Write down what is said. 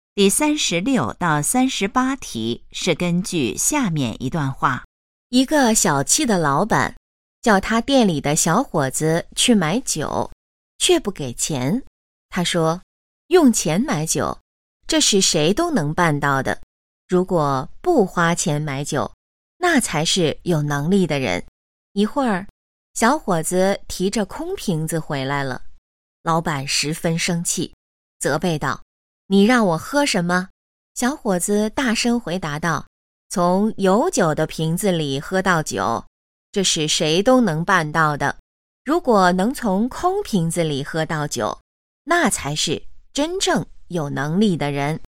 第36到38题是根据下面一段话。 一个小气的老板叫他店里的小伙子去买酒，却不给钱。他说，用钱买酒，这是谁都能办到的。如果不花钱买酒，那才是有能力的人。一会儿，小伙子提着空瓶子回来了，老板十分生气，责备道：“你让我喝什么？”小伙子大声回答道：“从有酒的瓶子里喝到酒，这是谁都能办到的。如果能从空瓶子里喝到酒，那才是真正有能力的人。”